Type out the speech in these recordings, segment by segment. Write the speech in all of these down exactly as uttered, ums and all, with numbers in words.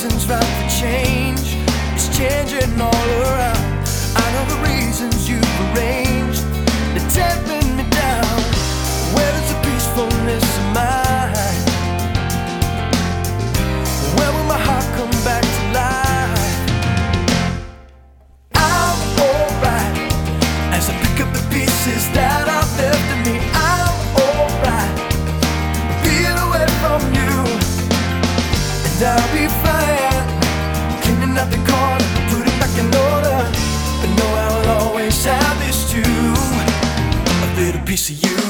seasons right for change. It's changing all around. I know the reasons you've arranged. They're tearing me down. Where is the peacefulness of mine? Where will my heart come back to life? I'm alright as I pick up the pieces that are left of me. I'm alright being away from you, and I'll be fine cleaning up the corner, putting back in order. But know I will always have this too, a little piece of you.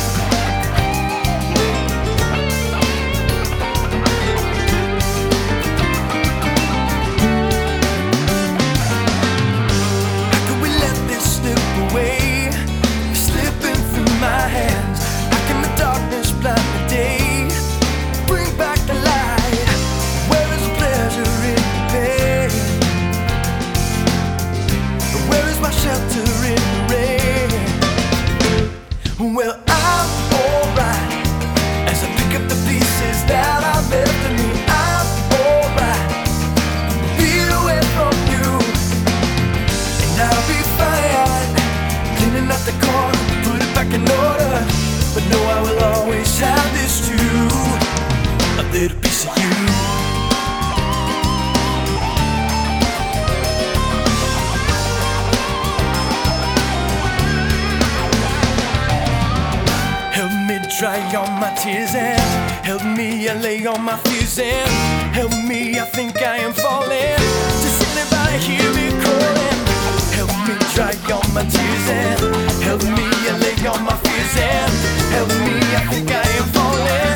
Well, I'm alright as I pick up the pieces that are left of me. I'm alright being away from you, and I'll be fine cleaning up the corner, put it back in order. But know I will always have this too, a little piece of you. Dry all my tears and help me allay all my fears and help me, I think I am falling. Does anybody hear me calling? Help me dry all my tears and help me allay all my fears and help me, I think I am falling.